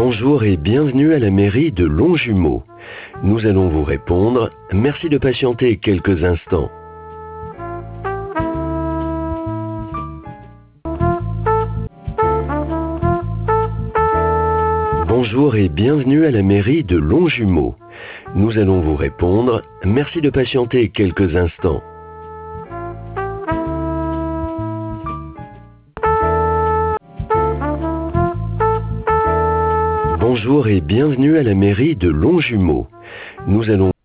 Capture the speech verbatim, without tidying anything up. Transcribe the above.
Bonjour et bienvenue à la mairie de Longjumeau. Nous allons vous répondre. Merci de patienter quelques instants. Bonjour et bienvenue à la mairie de Longjumeau. Nous allons vous répondre. Merci de patienter quelques instants. Bonjour et bienvenue à la mairie de Longjumeau. Nous allons